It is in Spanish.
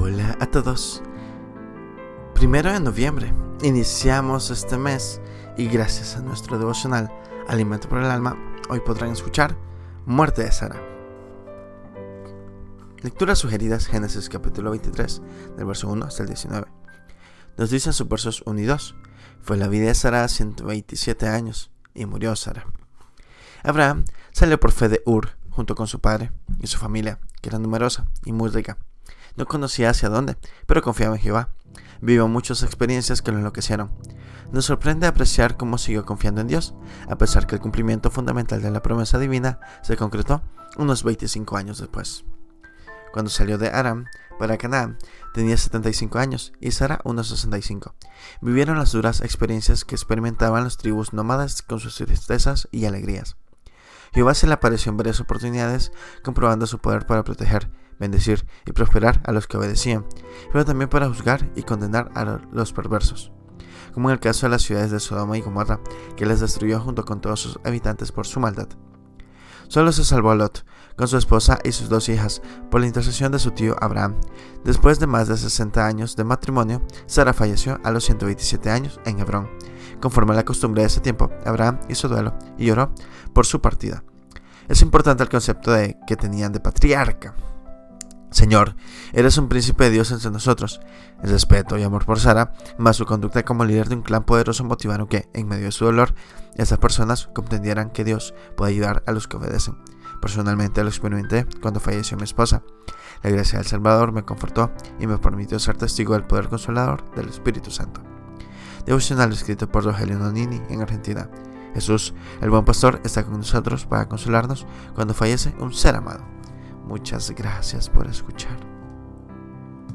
Hola a todos. 1 de noviembre iniciamos este mes y gracias a nuestro devocional Alimento por el Alma, hoy podrán escuchar Muerte de Sara. Lecturas sugeridas: Génesis capítulo 23, del verso 1 hasta el 19. Nos dicen sus versos 1 y 2. Fue la vida de Sara 127 años y murió Sara. Abraham salió por fe de Ur junto con su padre y su familia, que era numerosa y muy rica. No conocía hacia dónde, pero confiaba en Jehová. Vivió muchas experiencias que lo enloquecieron. Nos sorprende apreciar cómo siguió confiando en Dios, a pesar que el cumplimiento fundamental de la promesa divina se concretó unos 25 años después. Cuando salió de Aram para Canaán, tenía 75 años y Sara unos 65. Vivieron las duras experiencias que experimentaban las tribus nómadas con sus tristezas y alegrías. Jehová se le apareció en varias oportunidades, comprobando su poder para proteger, bendecir y prosperar a los que obedecían, pero también para juzgar y condenar a los perversos, como en el caso de las ciudades de Sodoma y Gomorra, que les destruyó junto con todos sus habitantes por su maldad. Solo se salvó Lot, con su esposa y sus 2 hijas, por la intercesión de su tío Abraham. Después de más de 60 años de matrimonio, Sara falleció a los 127 años en Hebrón. Conforme a la costumbre de ese tiempo, Abraham hizo duelo y lloró por su partida. Es importante el concepto que tenían de patriarca. Señor, eres un príncipe de Dios entre nosotros. El respeto y amor por Sara, más su conducta como líder de un clan poderoso, motivaron que, en medio de su dolor, estas personas comprendieran que Dios puede ayudar a los que obedecen. Personalmente lo experimenté cuando falleció mi esposa. La gracia del Salvador me confortó y me permitió ser testigo del poder consolador del Espíritu Santo. Devocional escrito por Rogelio Nonini en Argentina. Jesús, el buen pastor, está con nosotros para consolarnos cuando fallece un ser amado. Muchas gracias por escuchar.